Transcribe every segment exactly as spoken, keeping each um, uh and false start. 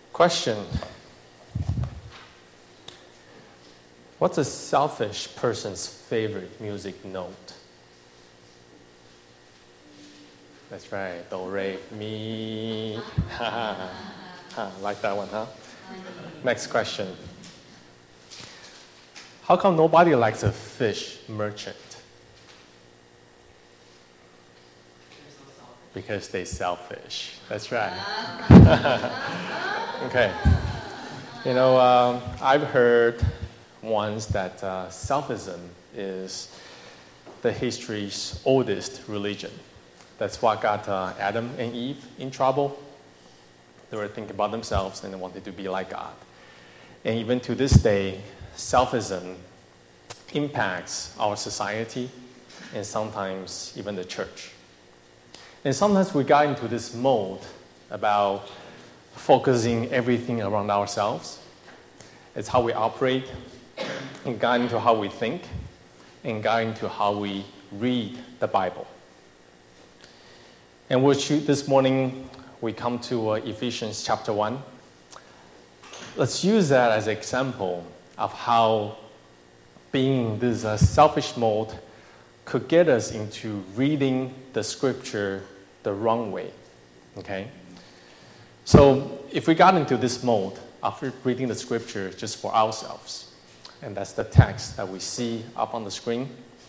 Question. What's a selfish person's favorite music note? That's right. Do, re, mi. Like that one, huh? Next question. How come nobody likes a fish merchant? Because they're selfish. That's right. Okay. You know, um, I've heard once that uh, selfism is the history's oldest religion. That's what got uh, Adam and Eve in trouble. They were thinking about themselves and they wanted to be like God. And even to this day, selfism impacts our society and sometimes even the church. And sometimes we got into this mode about focusing everything around ourselves. It's how we operate, and got into how we think, and got into how we read the Bible. And we'll shoot this morning, we come to uh, Ephesians chapter one. Let's use that as an example of how being in this uh, selfish mode could get us into reading the scripture the wrong way, okay? So if we got into this mode of reading the scripture just for ourselves, and that's the text that we see up on the screen,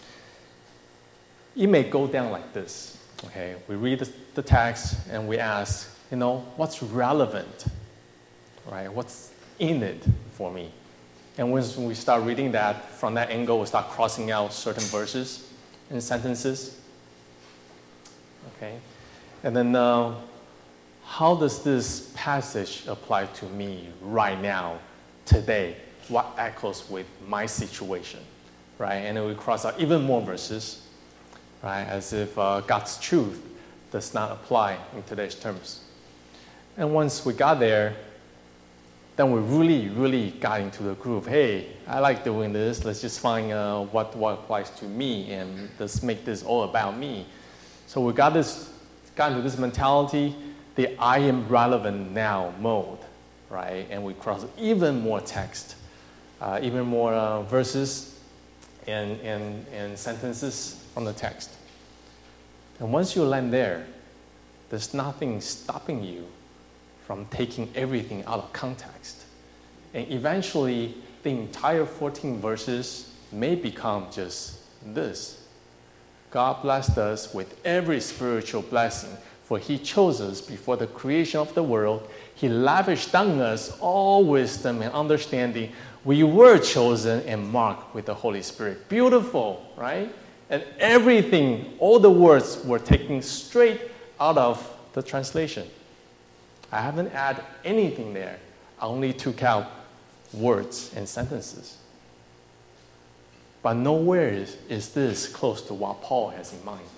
it may go down like this, okay? We read the, the text and we ask, you know, what's relevant, right? What's in it for me? And when we start reading that, from that angle, we start crossing out certain verses and sentences. Okay? And then, uh, how does this passage apply to me right now, today? What echoes with my situation? Right? And then we cross out even more verses, right? As if uh, God's truth does not apply in today's terms. And once we got there, then we really, really got into the groove. Hey, I like doing this. Let's just find uh, what, what applies to me, and let's make this all about me. So we got this, got into this mentality, the I am relevant now mode, right? And we cross even more text, uh, even more uh, verses and, and, and sentences from the text. And once you land there, there's nothing stopping you from taking everything out of context. And eventually, the entire fourteen verses may become just this. God blessed us with every spiritual blessing, for he chose us before the creation of the world. He lavished on us all wisdom and understanding. We were chosen and marked with the Holy Spirit. Beautiful, right? And everything, all the words were taken straight out of the translation. I haven't added anything there. I only took out words and sentences. But nowhere is, is this close to what Paul has in mind.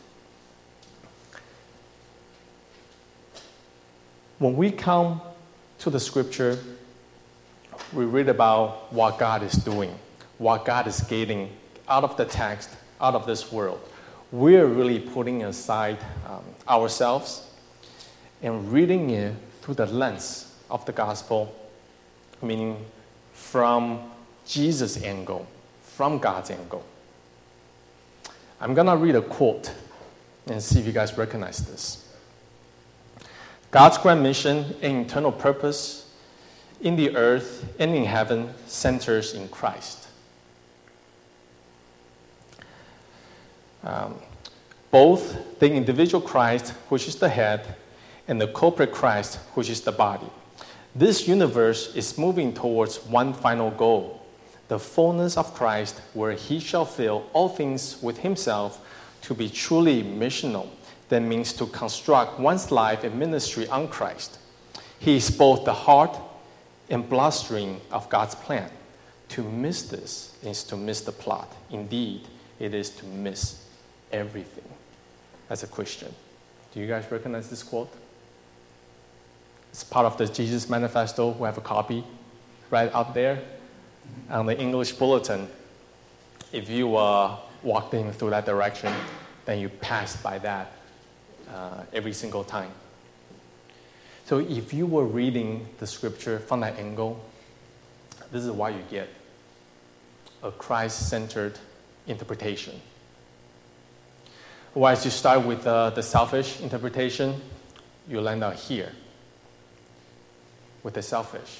When we come to the scripture, we read about what God is doing, what God is getting out of the text, out of this world. We're really putting aside um, ourselves and reading it through the lens of the gospel, meaning from Jesus' angle, from God's angle. I'm going to read a quote and see if you guys recognize this. God's grand mission and eternal purpose in the earth and in heaven centers in Christ. Um, both the individual Christ, which is the head, and the corporate Christ, which is the body. This universe is moving towards one final goal, the fullness of Christ, where he shall fill all things with himself to be truly missional. That means to construct one's life and ministry on Christ. He is both the heart and bloodstream of God's plan. To miss this is to miss the plot. Indeed, it is to miss everything as a Christian. Do you guys recognize this quote? It's part of the Jesus Manifesto. We have a copy right out there on the English bulletin. If you uh, walked in through that direction, then you passed by that uh, every single time. So if you were reading the scripture from that angle, this is what you get: a Christ-centered interpretation. Whereas you start with uh, the selfish interpretation, you land out here with the selfish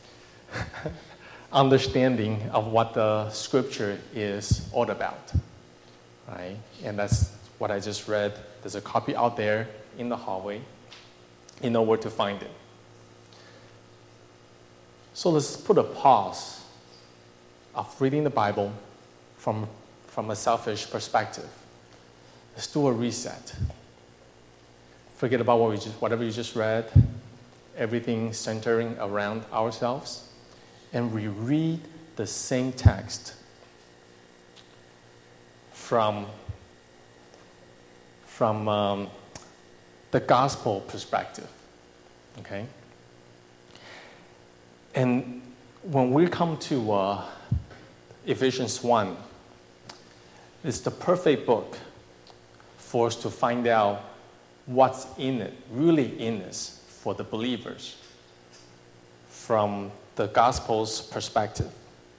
understanding of what the scripture is all about, right? And that's what I just read. There's a copy out there in the hallway. You know where to find it. So let's put a pause of reading the Bible from, from a selfish perspective. Let's do a reset. Forget about what we just, whatever you just read, everything centering around ourselves, and reread the same text from, from um, the gospel perspective, okay? And when we come to uh, Ephesians one, it's the perfect book for us to find out what's in it, really in this, for the believers from the gospel's perspective.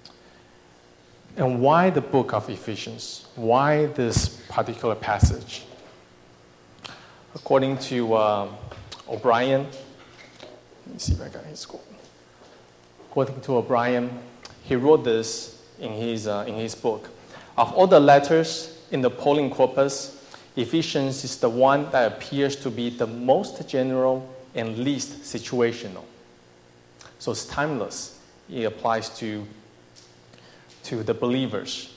And why the book of Ephesians? Why this particular passage? According to uh, O'Brien, let me see if I got his quote. According to O'Brien, he wrote this in his, uh, in his book. Of all the letters in the Pauline corpus, Ephesians is the one that appears to be the most general and least situational. So it's timeless. It applies to, to the believers.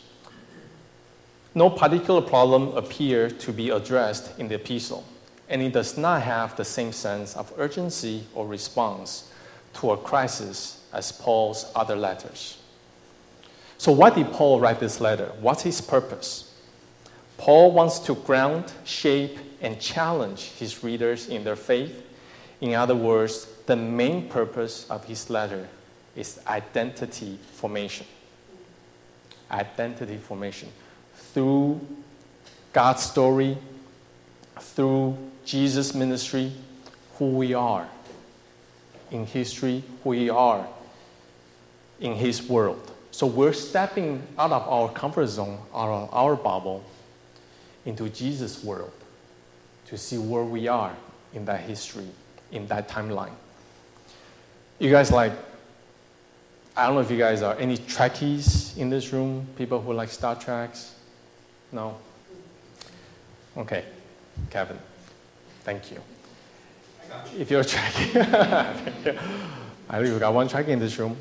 No particular problem appears to be addressed in the epistle, and it does not have the same sense of urgency or response to a crisis as Paul's other letters. So why did Paul write this letter? What's his purpose? Paul wants to ground, shape, and challenge his readers in their faith. In other words, the main purpose of his letter is identity formation. Identity formation. Through God's story, through Jesus' ministry, who we are in history, who we are in his world. So we're stepping out of our comfort zone, out of our bubble, into Jesus' world to see where we are in that history, in that timeline. You guys like, I don't know if you guys are any Trekkies in this room, people who like Star Treks? No? Okay, Kevin, thank you. I got you. If you're a Trekkie, thank you. I think we got one Trekkie in this room.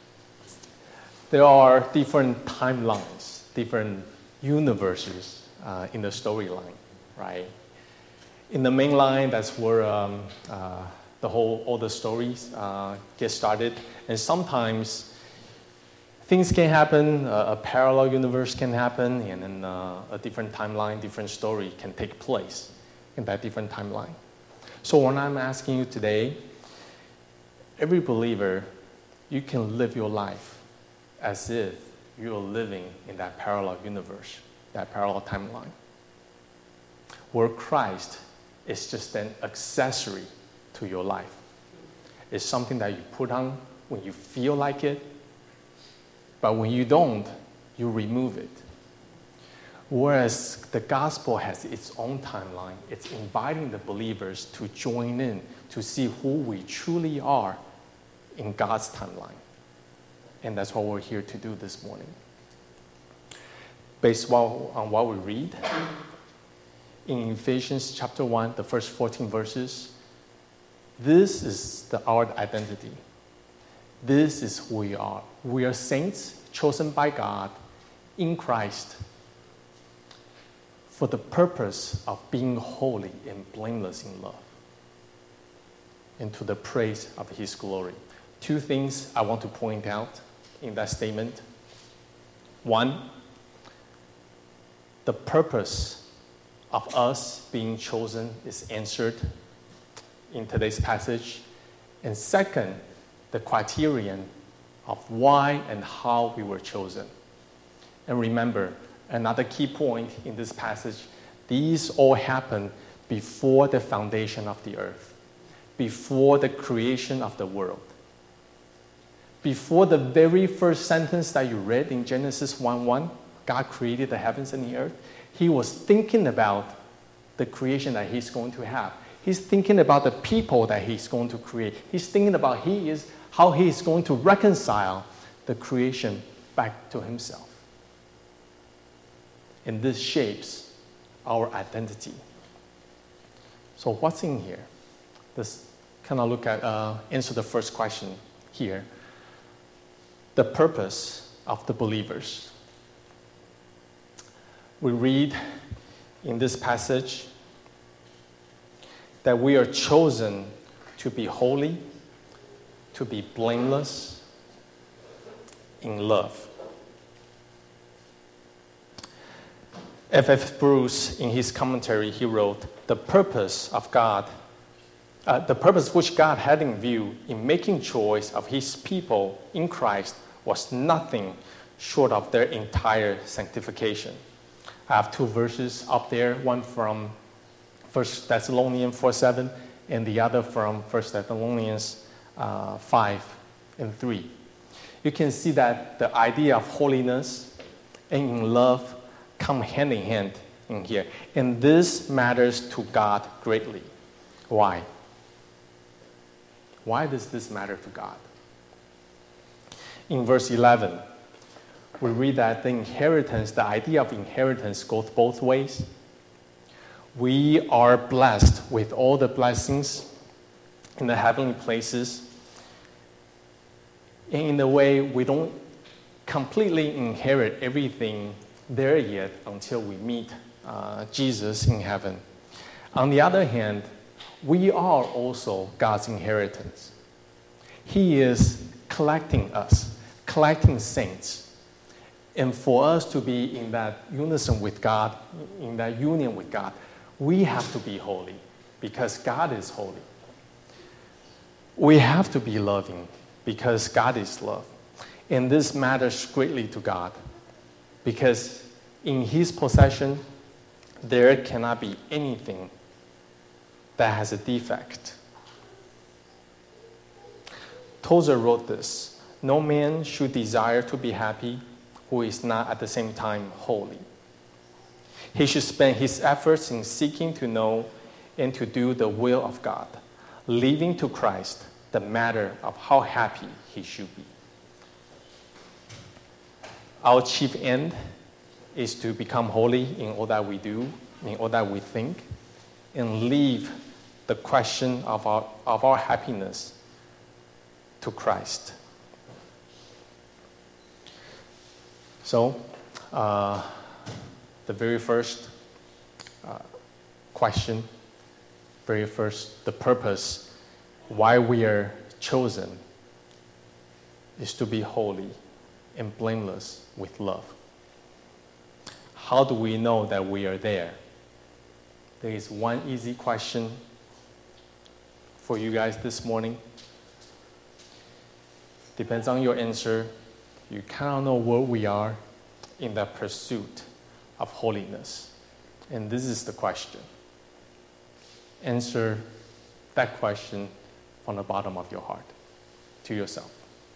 There are different timelines, different universes uh, in the storyline, right? In the main line, that's where um, uh, the whole, all the stories uh, get started. And sometimes things can happen, uh, a parallel universe can happen, and then uh, a different timeline, different story can take place in that different timeline. So when I'm asking you today, every believer, you can live your life as if you're living in that parallel universe, that parallel timeline, where Christ is just an accessory to your life. It's something that you put on when you feel like it, but when you don't, you remove it. Whereas the gospel has its own timeline. It's inviting the believers to join in to see who we truly are in God's timeline. And that's what we're here to do this morning. Based on what we read, in Ephesians chapter one, the first fourteen verses, this is the, our identity. This is who we are. We are saints chosen by God in Christ for the purpose of being holy and blameless in love, and to the praise of his glory. Two things I want to point out in that statement. One, the purpose of us being chosen is answered in today's passage. And second, the criterion of why and how we were chosen. And remember, another key point in this passage, these all happened before the foundation of the earth. before the creation of the world. Before the very first sentence that you read in Genesis one one, God created the heavens and the earth, he was thinking about the creation that he's going to have. He's thinking about the people that he's going to create. He's thinking about he is, how he is going to reconcile the creation back to himself. And this shapes our identity. So what's in here? Let's kind of look at, uh, answer the first question here. The purpose of the believers. We read in this passage that we are chosen to be holy, to be blameless in love. F F Bruce, in his commentary, he wrote, the purpose of God, uh, the purpose which God had in view in making choice of his people in Christ was nothing short of their entire sanctification. I have two verses up there, one from First Thessalonians four seven, and the other from First Thessalonians uh, five and three. You can see that the idea of holiness and in love come hand in hand in here. And this matters to God greatly. Why? Why does this matter to God? In verse eleven, we read that the inheritance, the idea of inheritance goes both ways. We are blessed with all the blessings in the heavenly places. And in a way, we don't completely inherit everything there yet until we meet uh, Jesus in heaven. On the other hand, we are also God's inheritance. He is collecting us, collecting saints. And for us to be in that unison with God, in that union with God, we have to be holy because God is holy. We have to be loving because God is love. And this matters greatly to God because in his possession, there cannot be anything that has a defect. Tozer wrote this, no man should desire to be happy who is not at the same time holy. He should spend his efforts in seeking to know and to do the will of God, leaving to Christ the matter of how happy he should be. Our chief end is to become holy in all that we do, in all that we think, and leave the question of our, of our happiness to Christ. So, uh, the very first uh, question, very first, the purpose, why we are chosen, is to be holy and blameless with love. How do we know that we are there? There is one easy question for you guys this morning. Depends on your answer. You kind of know where we are in that pursuit of holiness. And this is the question. Answer that question from the bottom of your heart to yourself.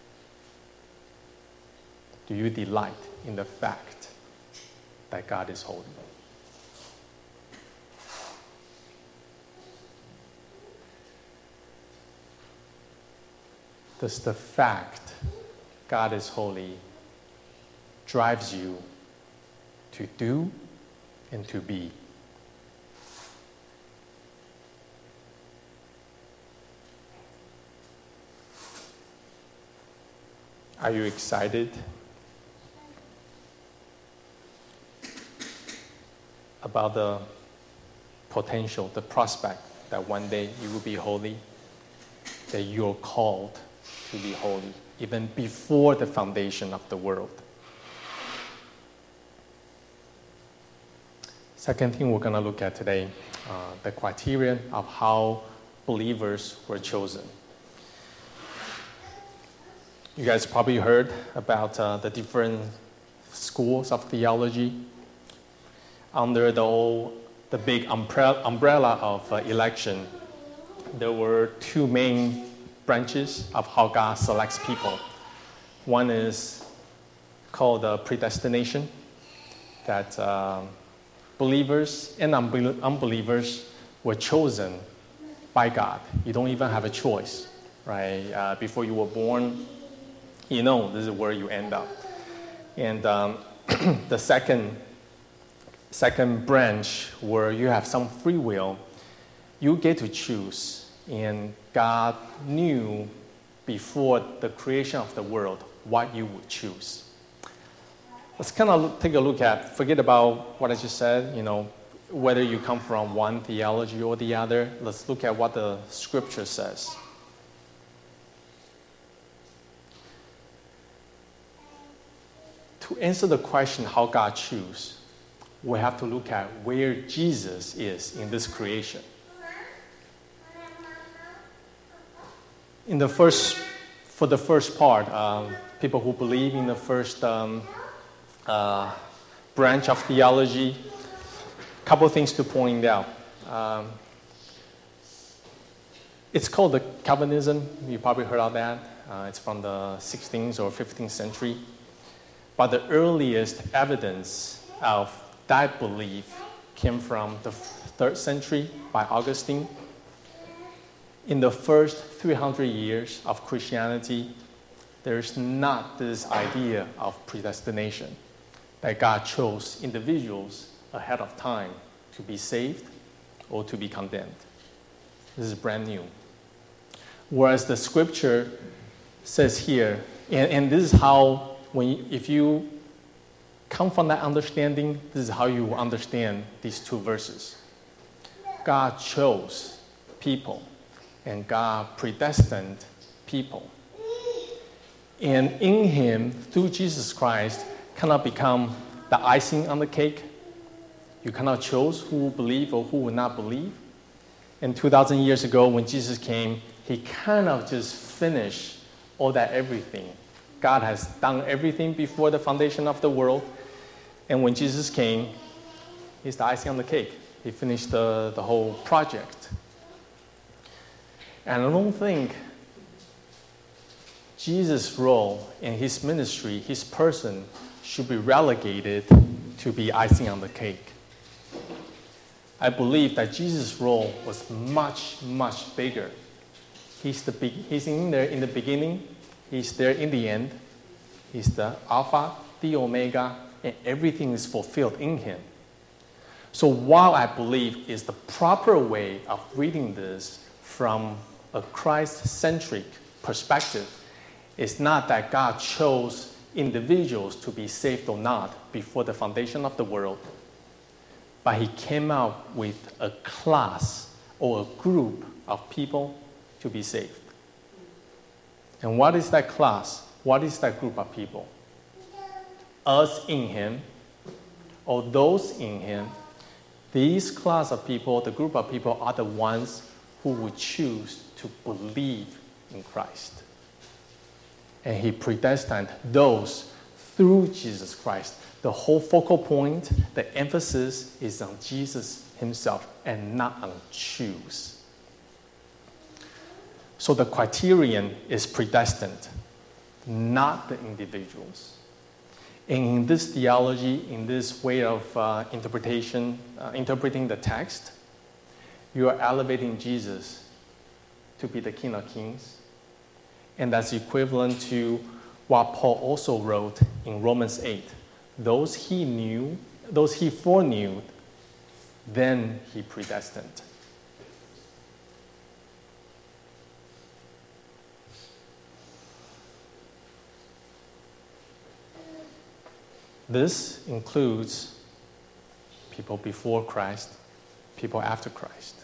Do you delight in the fact that God is holy? Does the fact God is holy drives you to do and to be? Are you excited about the potential, the prospect that one day you will be holy, that you're called to be holy, even before the foundation of the world? Second thing we're going to look at today, uh, the criterion of how believers were chosen. You guys probably heard about uh, the different schools of theology under the, old, the big umbrella, umbrella of uh, election. there were two main branches of how God selects people. One is called uh, predestination, that uh, believers and unbel- unbelievers were chosen by God. You don't even have a choice, right? Uh, before you were born, you know this is where you end up. And um, the second, second branch, where you have some free will, you get to choose. And God knew before the creation of the world what you would choose. Let's kind of take a look at, forget about what I just said, you know, whether you come from one theology or the other. Let's look at what the scripture says. To answer the question how God chooses, we have to look at where Jesus is in this creation. In the first, for the first part, um, people who believe in the first um, uh, branch of theology, a couple of things to point out. Um, it's called the Calvinism. You probably heard of that. Uh, it's from the sixteenth or fifteenth century. But the earliest evidence of that belief came from the third century by Augustine. In the first three hundred years of Christianity, there's not this idea of predestination, that God chose individuals ahead of time to be saved or to be condemned. This is brand new. Whereas the scripture says here, and, and this is how, when you, if you come from that understanding, this is how you will understand these two verses. God chose people, and God predestined people. And in him, through Jesus Christ, cannot become the icing on the cake. You cannot choose who will believe or who will not believe. And two thousand years ago, when Jesus came, he kind of just finished all that everything. God has done everything before the foundation of the world. And when Jesus came, he's the icing on the cake. He finished the, the whole project. And I don't think Jesus' role in his ministry, his person, should be relegated to be icing on the cake. I believe that Jesus' role was much, much bigger. He's, the be- he's in there in the beginning. He's there in the end. He's the Alpha, the Omega, and everything is fulfilled in him. So while I believe is the proper way of reading this from a Christ-centric perspective, it's not that God chose individuals to be saved or not before the foundation of the world, but he came out with a class or a group of people to be saved. And what is that class? What is that group of people? Us in him, or those in him. These class of people, the group of people, are the ones who would choose to believe in Christ. And he predestined those through Jesus Christ. The whole focal point, the emphasis is on Jesus himself and not on choose. So the criterion is predestined, not the individuals. And in this theology, in this way of uh, interpretation, uh, interpreting the text, you are elevating Jesus to be the King of Kings. And that's equivalent to what Paul also wrote in Romans eight. Those he knew, those he foreknew, then he predestined. This includes people before Christ, people after Christ.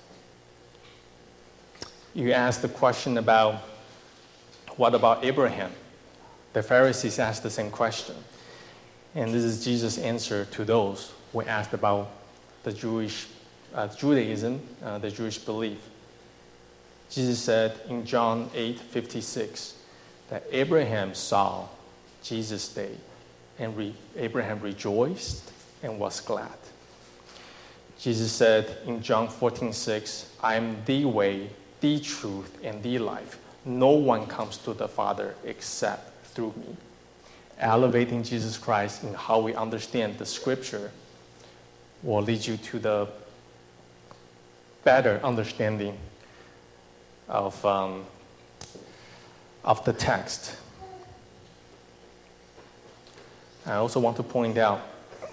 You asked the question about, what about Abraham? The Pharisees asked the same question. And this is Jesus' answer to those who asked about the Jewish uh, Judaism, uh, the Jewish belief. Jesus said in John eight fifty-six that Abraham saw Jesus' day, and re- Abraham rejoiced and was glad. Jesus said in John fourteen six, I am the way, the truth, and the life. No one comes to the Father except through me. Elevating Jesus Christ in how we understand the Scripture will lead you to the better understanding of, um, of the text. I also want to point out,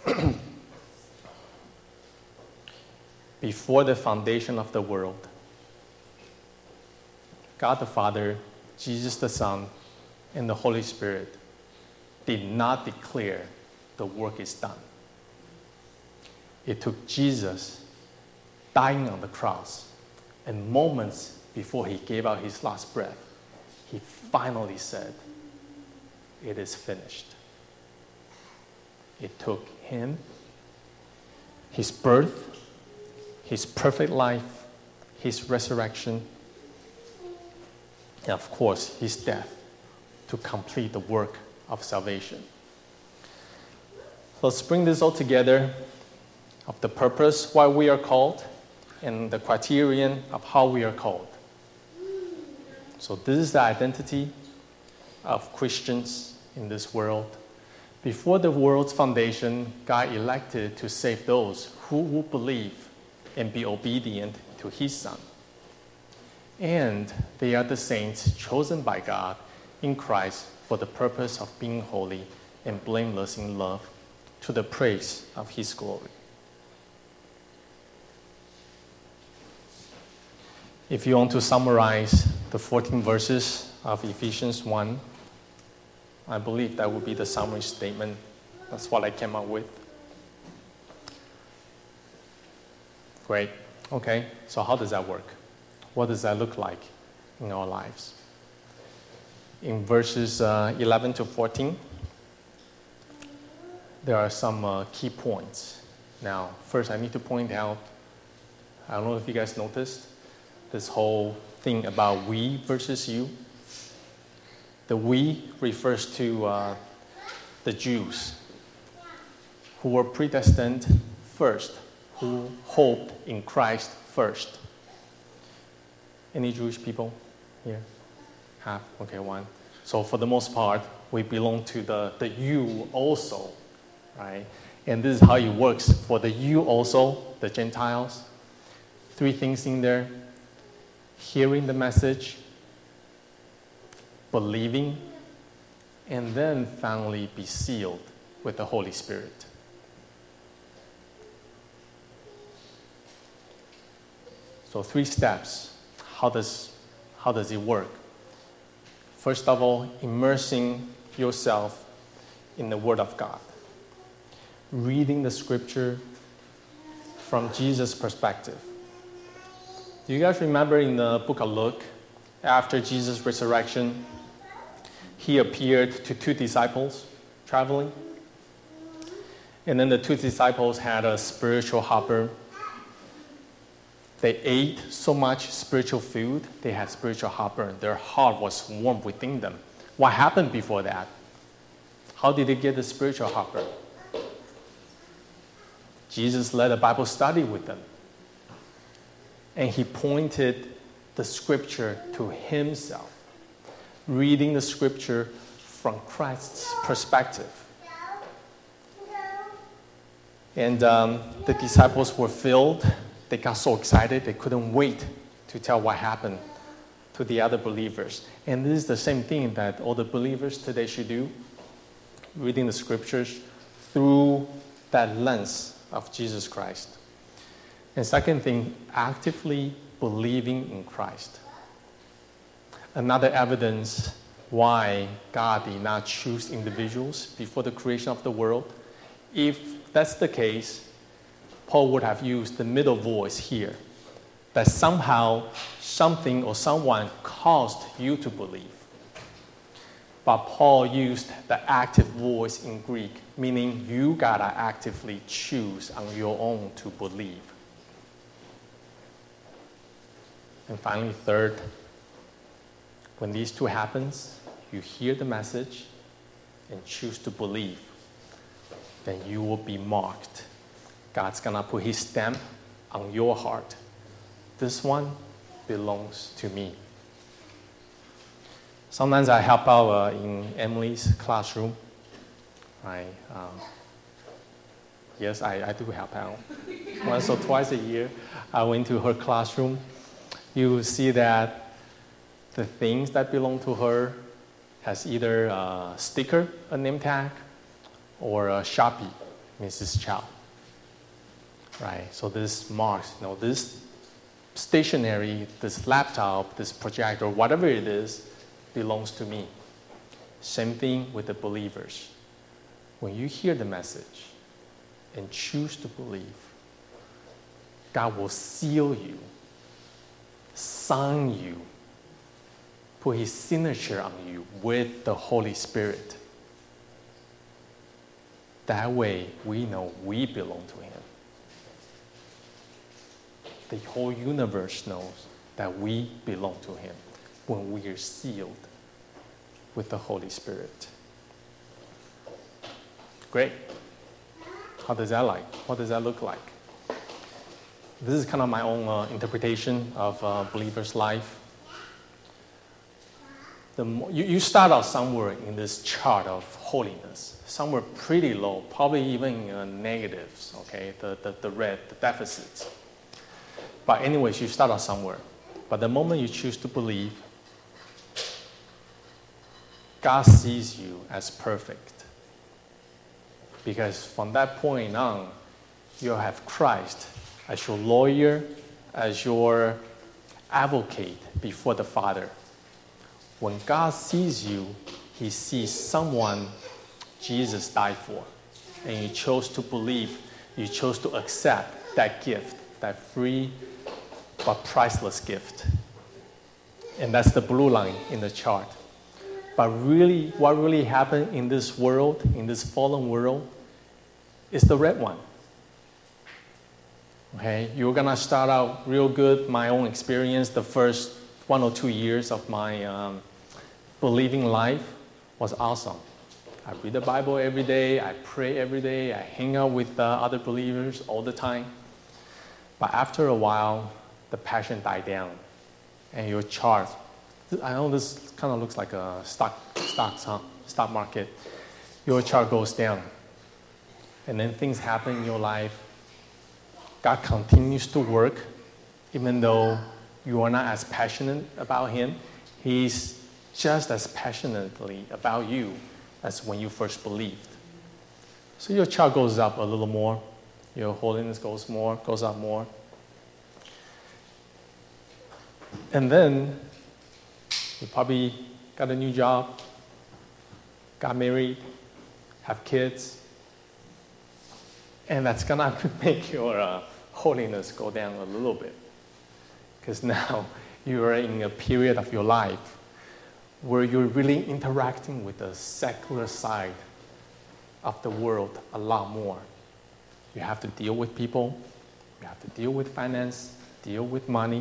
before the foundation of the world, God the Father, Jesus the Son, and the Holy Spirit did not declare the work is done. It took Jesus dying on the cross, and moments before he gave out his last breath, he finally said, "It is finished." It took him, his birth, his perfect life, his resurrection, and of course, his death to complete the work of salvation. So let's bring this all together of the purpose why we are called and the criterion of how we are called. So this is the identity of Christians in this world. Before the world's foundation, God elected to save those who will believe and be obedient to his Son. And they are the saints chosen by God in Christ for the purpose of being holy and blameless in love, to the praise of his glory. If you want to summarize the fourteen verses of Ephesians one, I believe that would be the summary statement. That's what I came up with. Great. Okay, so how does that work? What does that look like in our lives? In verses uh, eleven to fourteen, there are some uh, key points. Now, first I need to point out, I don't know if you guys noticed, this whole thing about we versus you. The we refers to uh, the Jews who were predestined first, who hoped in Christ first. Any Jewish people here? Half? Okay, one. So for the most part, we belong to the, the you also, right? And this is how it works for the you also, the Gentiles. Three things in there: hearing the message, believing, and then finally be sealed with the Holy Spirit. So three steps. How does, how does it work? First of all, immersing yourself in the Word of God. Reading the Scripture from Jesus' perspective. Do you guys remember in the book of Luke, after Jesus' resurrection, he appeared to two disciples traveling? And then the two disciples had a spiritual hunger. They ate so much spiritual food, they had spiritual hunger. Their heart was warm within them. What happened before that? How did they get the spiritual hunger? Jesus led a Bible study with them. And he pointed the Scripture to himself, reading the Scripture from Christ's perspective. And um, the disciples were filled. They got so excited, they couldn't wait to tell what happened to the other believers. And this is the same thing that all the believers today should do, reading the Scriptures through that lens of Jesus Christ. And second thing, actively believing in Christ. Another evidence why God did not choose individuals before the creation of the world. If that's the case, Paul would have used the middle voice here, that somehow something or someone caused you to believe. But Paul used the active voice in Greek, meaning you gotta actively choose on your own to believe. And finally, third, when these two happens, you hear the message and choose to believe, then you will be marked. God's gonna put his stamp on your heart. This one belongs to me. Sometimes I help out uh, in Emily's classroom. Right? Um, yes, I, I do help out. Once or twice a year, I went to her classroom. You will see that the things that belong to her has either a sticker, a name tag, or a Sharpie, Missus Chow. Right? So this marks, you know, this stationery, this laptop, this projector, whatever it is, belongs to me. Same thing with the believers. When you hear the message and choose to believe, God will seal you, sign you, put His signature on you with the Holy Spirit. That way, we know we belong to Him. The whole universe knows that we belong to Him when we are sealed with the Holy Spirit. Great. How does that like? What does that look like? This is kind of my own uh, interpretation of a uh, believer's life. The more, you, you start out somewhere in this chart of holiness, somewhere pretty low, probably even uh, negatives, okay, the, the, the red, the deficits. But anyways, you start out somewhere. But the moment you choose to believe, God sees you as perfect. Because from that point on, you have Christ as your lawyer, as your advocate before the Father. When God sees you, He sees someone Jesus died for. And you chose to believe, you chose to accept that gift, that free but priceless gift. And that's the blue line in the chart. But really, what really happened in this world, in this fallen world, is the red one. Okay, you're gonna start out real good. My own experience, the first one or two years of my um, believing life was awesome. I read the Bible every day, I pray every day, I hang out with uh, other believers all the time. But after a while, the passion died down, and your chart, I know this kind of looks like a stock, stocks, huh? stock market. Your chart goes down, and then things happen in your life. God continues to work, even though you are not as passionate about Him. He's just as passionately about you as when you first believed. So your chart goes up a little more. Your holiness goes more, goes up more. And then you probably got a new job, got married, have kids, and that's gonna make your uh, holiness go down a little bit. Because now you are in a period of your life where you're really interacting with the secular side of the world a lot more. You have to deal with people, you have to deal with finance, deal with money.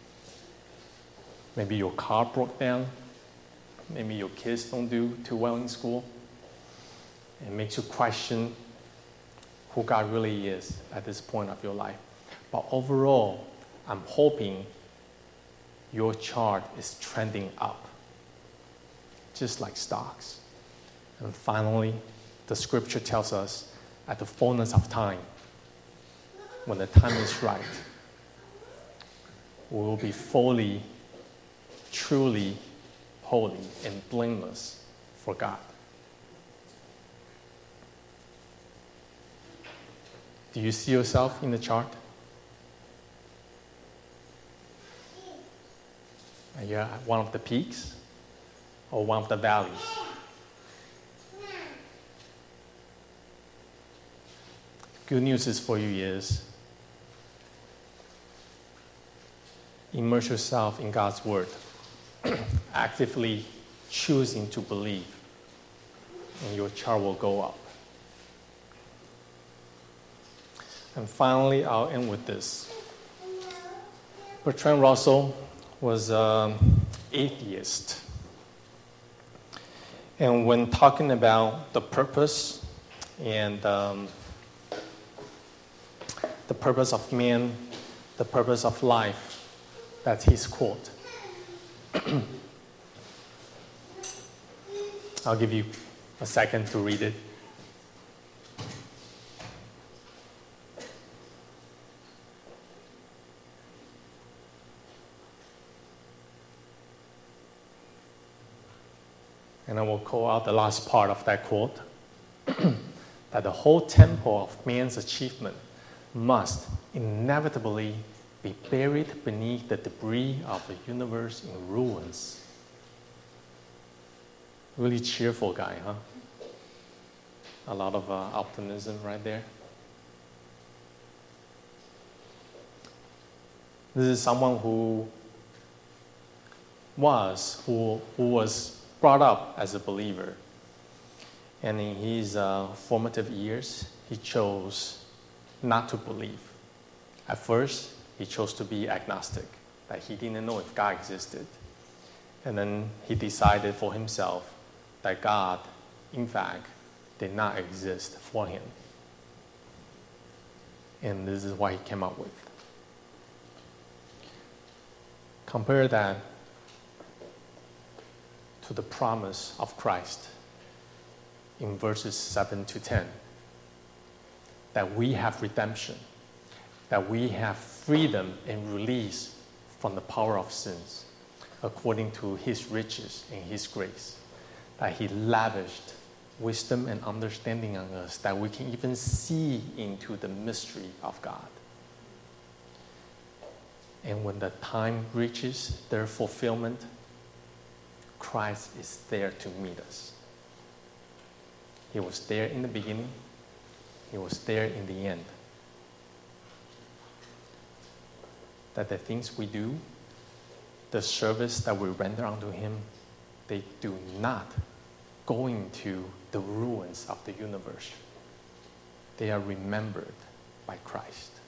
Maybe your car broke down. Maybe your kids don't do too well in school. It makes you question who God really is at this point of your life. But overall, I'm hoping your chart is trending up, just like stocks. And finally, the scripture tells us at the fullness of time, when the time is right, we will be fully, truly holy and blameless for God. Do you see yourself in the chart? Are you at one of the peaks or one of the valleys? Good news is for you is immerse yourself in God's Word, actively choosing to believe, and your chart will go up. And finally, I'll end with this. Bertrand Russell was an atheist. And when talking about the purpose and um, the purpose of man, the purpose of life, That's his quote. I'll give you a second to read it. And I will call out the last part of that quote, that the whole temple of man's achievement must inevitably be buried beneath the debris of the universe in ruins. Really cheerful guy, huh? A lot of uh, optimism right there. This is someone who was, who, who was brought up as a believer. And in his uh, formative years, he chose not to believe. At first, he chose to be agnostic, that he didn't know if God existed. And then he decided for himself that God, in fact, did not exist for him. And this is what he came up with. Compare that to the promise of Christ in verses seven to ten, that we have redemption, that we have freedom and release from the power of sins, according to his riches and his grace, that he lavished wisdom and understanding on us, that we can even see into the mystery of God. And when the time reaches their fulfillment, Christ is there to meet us. He was there in the beginning. He was there in the end. That the things we do, the service that we render unto him, they do not go into the ruins of the universe. They are remembered by Christ.